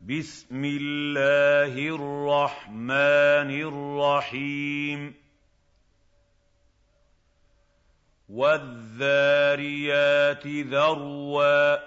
بسم الله الرحمن الرحيم والذاريات ذروا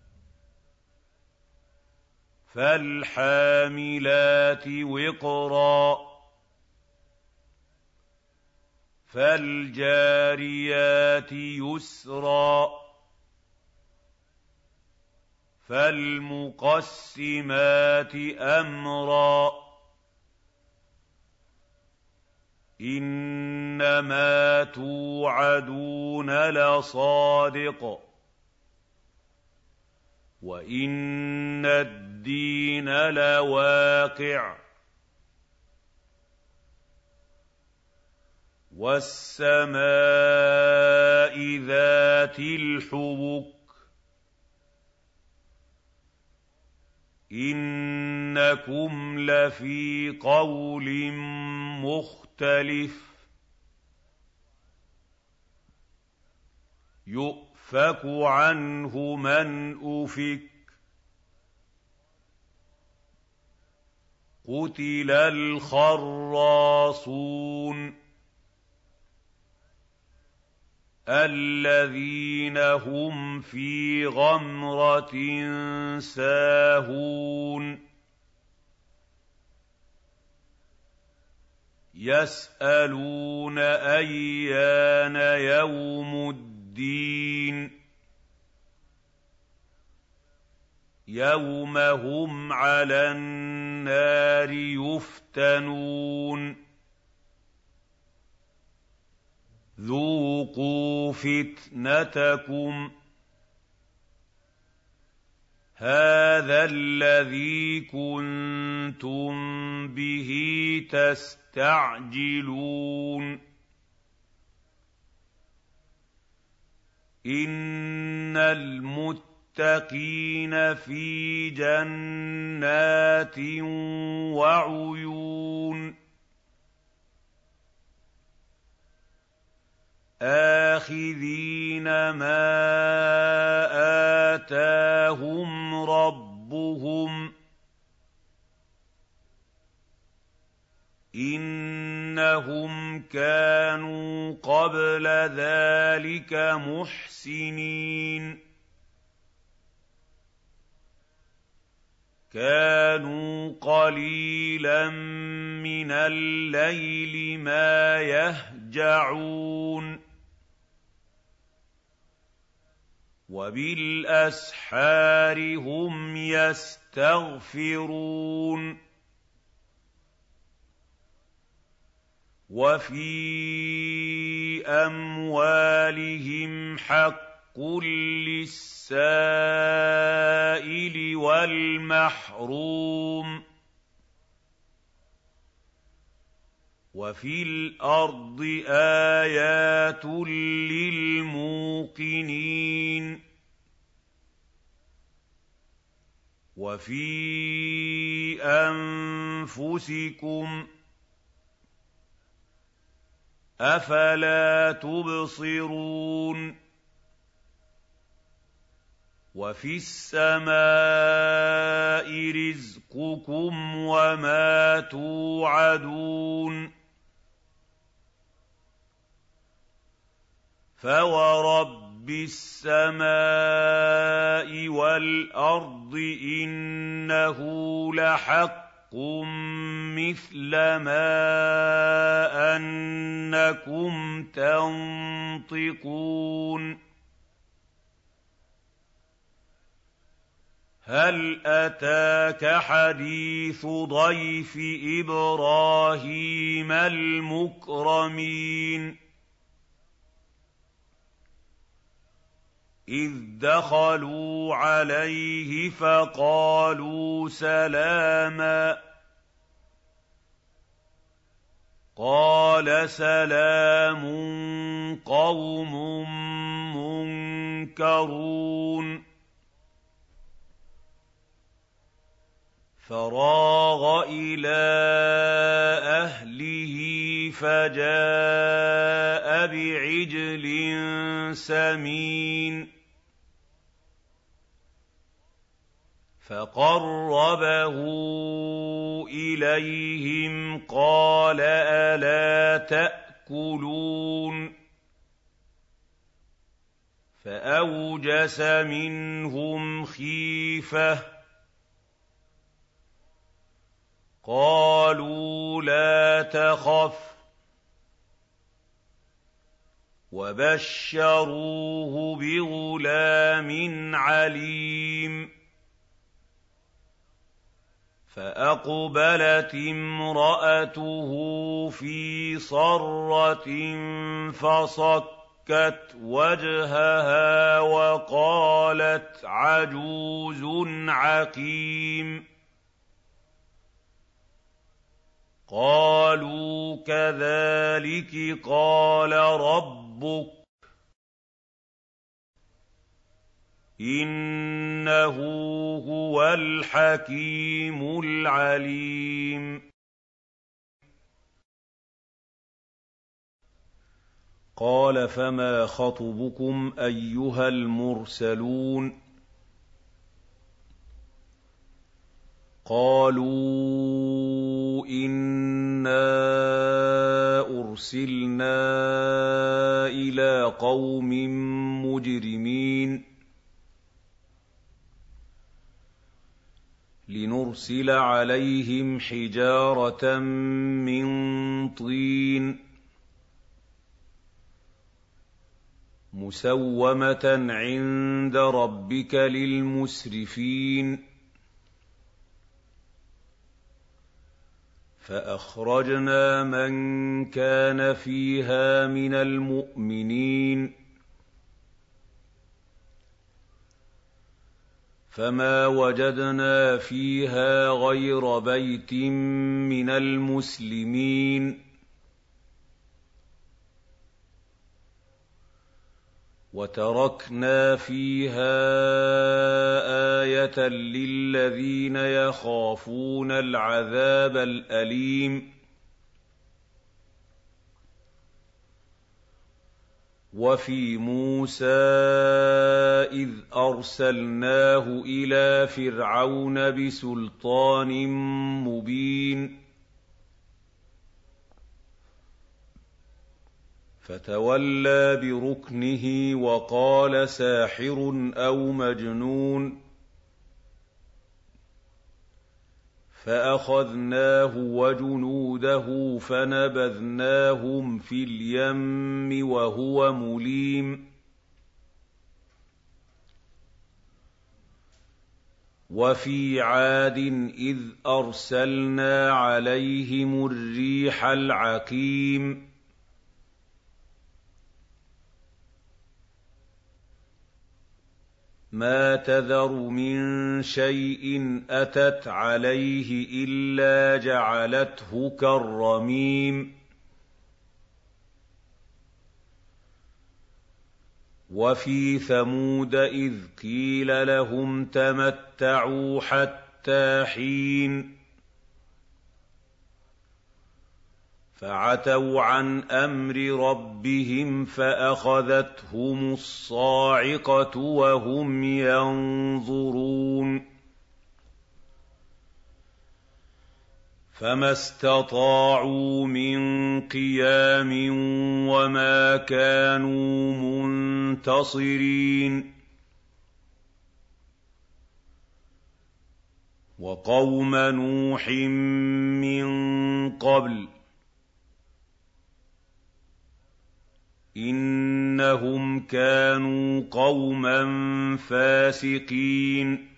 فالحاملات وقرا فالجاريات يسرا فالمقسمات أمرا إنما توعدون لصادق وإن الدين لواقع والسماء ذات الحبك إنكم لفي قول مختلف يؤفك عنه من أفك قتل الخراصون الذين هم في غمرة ساهون يسألون أيان يوم الدين يوم هم على النار يفتنون ذوقوا فتنتكم هذا الذي كنتم به تستعجلون إن المتقين في جنات وعيون آخذين ما آتاهم ربهم إنهم كانوا قبل ذلك محسنين كانوا قليلا من الليل ما يهجعون وبالأسحار هم يستغفرون وفي أموالهم حق للسائل والمحروم وفي الأرض آيات للموقنين وفي أنفسكم أفلا تبصرون وفي السماء رزقكم وما توعدون فورب السماء والأرض إنه لحق مثل ما أنكم تنطقون هل أتاك حديث ضيف إبراهيم المكرمين إذ دخلوا عليه فقالوا سلاما قال سلام قوم منكرون فراغ إلى أهله فجاء بعجل سمين فَقَرَّبَهُ إِلَيْهِمْ قَالَ أَلَا تَأْكُلُونَ فَأَوْجَسَ مِنْهُمْ خِيفَةً قَالُوا لَا تَخَفْ وَبَشَّرُوهُ بِغُلَامٍ عَلِيمٍ فَأَقْبَلَتِ امْرَأَتُهُ فِي صَرَّةٍ فَصَكَّتْ وَجْهَهَا وَقَالَتْ عَجُوزٌ عَقِيمٌ قَالُوا كَذَٰلِكِ قَالَ رَبُّكِ إِنَّهُ هُوَ الْحَكِيمُ الْعَلِيمُ قَالَ فَمَا خَطْبُكُمْ أَيُّهَا الْمُرْسَلُونَ قَالُوا إِنَّا أُرْسِلْنَا إِلَىٰ قَوْمٍ مُّجْرِمِينَ لِنُرْسِلَ عَلَيْهِمْ حِجَارَةً مِّن طِينٍ مُّسَوَّمَةً عِندَ رَبِّكَ لِلْمُسْرِفِينَ فَأَخْرَجْنَا مَن كَانَ فِيهَا مِنَ الْمُؤْمِنِينَ فَمَا وَجَدْنَا فِيهَا غَيْرَ بَيْتٍ مِّنَ الْمُسْلِمِينَ وَتَرَكْنَا فِيهَا آيَةً لِّلَّذِينَ يَخَافُونَ الْعَذَابَ الْأَلِيمَ وَفِي مُوسَىٰ إِذْ أَرْسَلْنَاهُ إِلَىٰ فِرْعَوْنَ بِسُلْطَانٍ مُّبِينٍ فَتَوَلَّىٰ بِرُكْنِهِ وَقَالَ سَاحِرٌ أَوْ مَجْنُونٌ فَأَخَذْنَاهُ وَجُنُودَهُ فَنَبَذْنَاهُمْ فِي الْيَمِّ وَهُوَ مُلِيمٌ وَفِي عَادٍ إِذْ أَرْسَلْنَا عَلَيْهِمُ الرِّيحَ الْعَقِيمَ مَا تَذَرُ مِن شَيْءٍ أَتَتْ عَلَيْهِ إِلَّا جَعَلَتْهُ كَالرَّمِيمِ وَفِي ثَمُودَ إِذْ قِيلَ لَهُمْ تَمَتَّعُوا حَتَّىٰ حِينٍ فَعَتَوْا عَنْ أَمْرِ رَبِّهِمْ فَأَخَذَتْهُمُ الصَّاعِقَةُ وَهُمْ يَنظُرُونَ فَمَا اسْتَطَاعُوا مِن قِيَامٍ وَمَا كَانُوا مُنتَصِرِينَ وَقَوْمَ نُوحٍ مِّن قَبْلُ إِنَّهُمْ كَانُوا قَوْمًا فَاسِقِينَ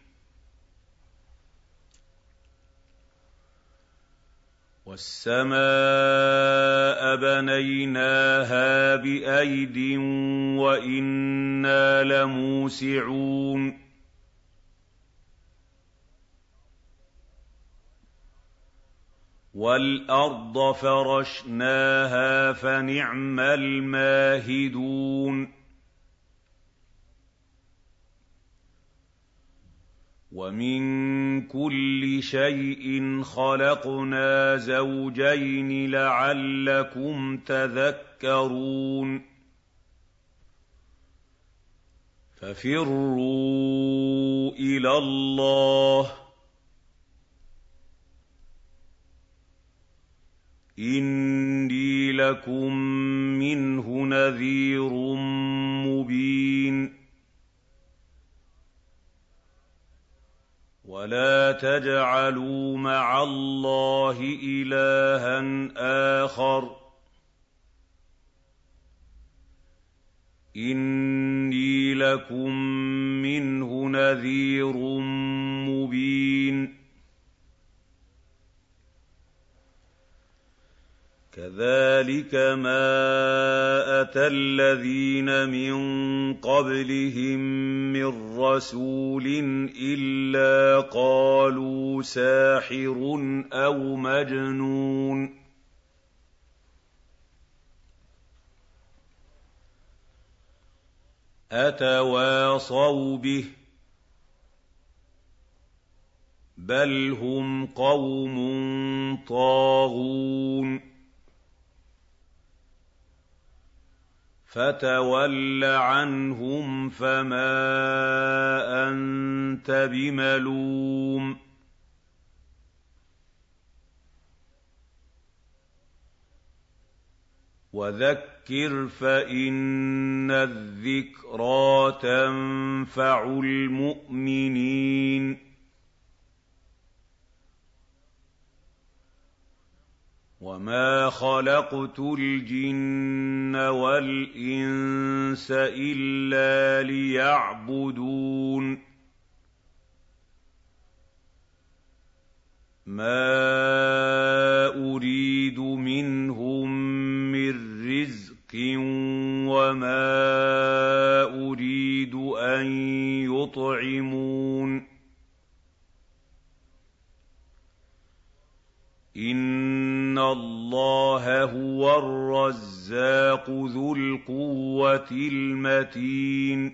وَالسَّمَاءَ بَنَيْنَاهَا بِأَيْدٍ وَإِنَّا لَمُوسِعُونَ وَالْأَرْضَ فَرَشْنَاهَا فَنِعْمَ الْمَاهِدُونَ وَمِن كُلِّ شَيْءٍ خَلَقْنَا زَوْجَيْنِ لَعَلَّكُمْ تَذَكَّرُونَ فَفِرُّوا إِلَى اللَّهِ إِنِّي لَكُم مِّنْهُ نَذِيرٌ مُّبِينٌ وَلَا تَجْعَلُوا مَعَ اللَّهِ إِلَٰهًا آخَرَ إِنِّي لَكُم مِّنْهُ نَذِيرٌ مُّبِينٌ كَذَٰلِكَ مَا أَتَى الَّذِينَ مِن قَبْلِهِم مِّن رَّسُولٍ إِلَّا قَالُوا سَاحِرٌ أَوْ مَجْنُونٌ أَتَوَاصَوْا بِهِ ۚ بَلْ هُمْ قَوْمٌ طَاغُونَ فَتَوَلَّ عَنْهُمْ فَمَا أَنتَ بِمَلُومٍ وَذَكِّرْ فَإِنَّ الذِّكْرَىٰ تَنفَعُ الْمُؤْمِنِينَ وَمَا خَلَقْتُ الْجِنَّ وَالْإِنسَ إِلَّا لِيَعْبُدُونِ مَا أُرِيدُ مِنْهُم مِّن رِّزْقٍ وَمَا أُرِيدُ أَن يُطْعِمُونِ إِنَّ اللَّهَ هُوَ الرَّزَّاقُ ذُو الْقُوَّةِ الْمَتِينُ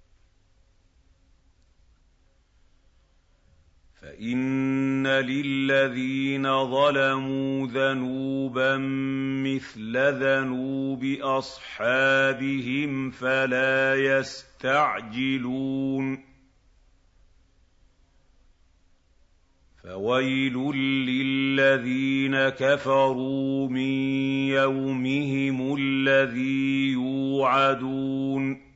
فَإِنَّ لِلَّذِينَ ظَلَمُوا ذَنُوبًا مِّثْلَ ذَنُوبِ أَصْحَابِهِمْ فَلَا يَسْتَعْجِلُونِ فَوَيْلٌ لِّلَّذِينَ كَفَرُوا مِن يَوْمِهِمُ الَّذِي يُوعَدُونَ